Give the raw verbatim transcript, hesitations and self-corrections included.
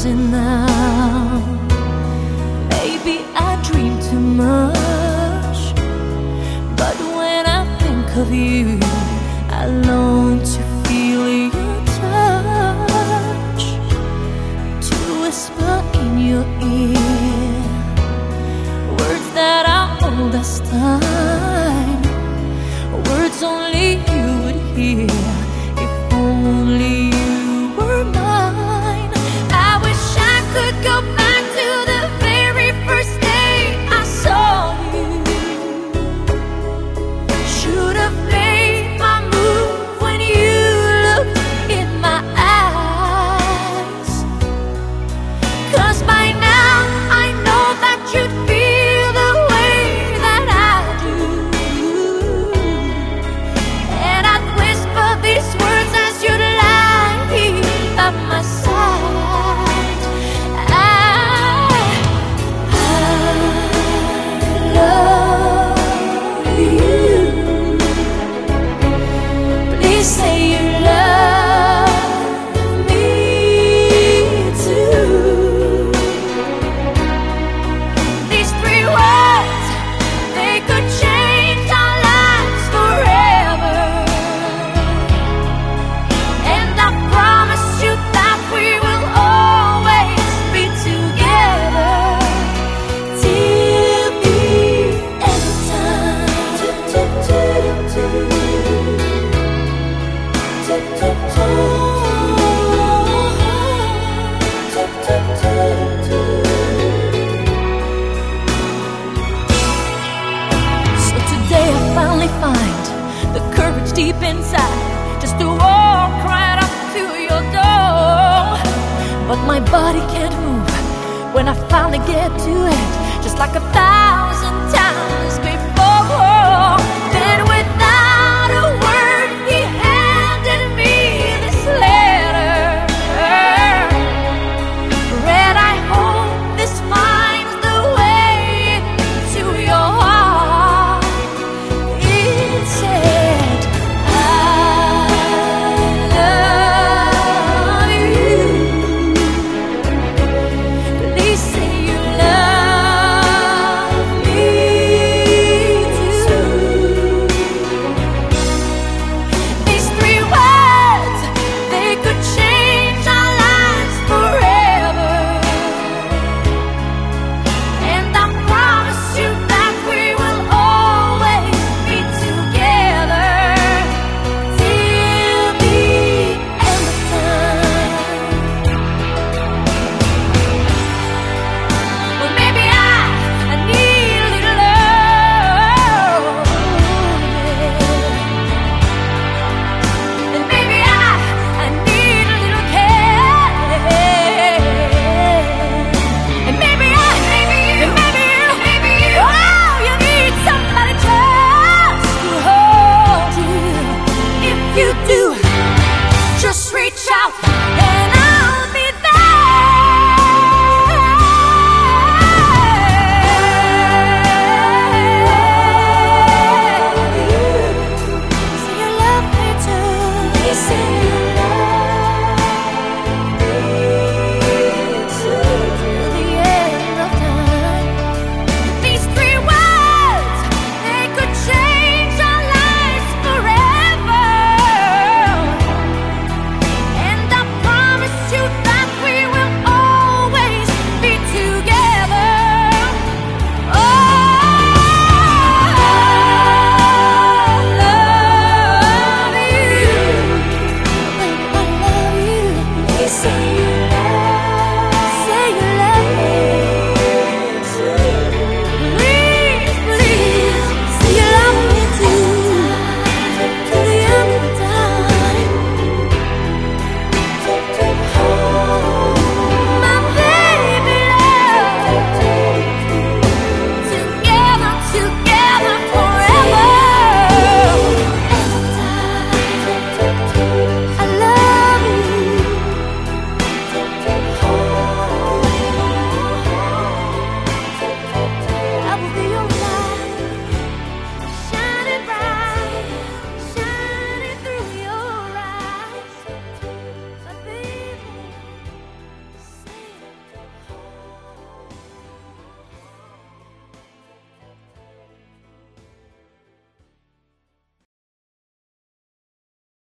rising now. Maybe I dream too much, but when I think of you, I long to feel your touch, to whisper in your ear words that are old as time, words only you would hear if only you were mine. I wish I could go back to the very first day I saw you. Should have made my move when you looked in my eyes, 'cause by now I know that you'd feel the way that I do, and I'd whisper these words as you'd lie by my side. I, I love you. Please say you love me too. These three words, they could change our lives forever, and I promise you that we will always be together till the end of time. So today I finally find the courage deep inside just to walk right up to your door. But my body can't move when I finally get to it, just like a thousand times before. Then without a word, he handed me this letter. Read, I hope this finds the way into your heart. It said, I love you. Please say you love me too. These three words, they could change our lives forever, and I promise you that we will always be together till the end of time. Well, maybe I, I need a little love, and maybe I, I need a little care, and maybe I, maybe you, maybe you, maybe you, oh, you need somebody just to hold you. If you do, just reach out and I'll be there. Say you love me too. Say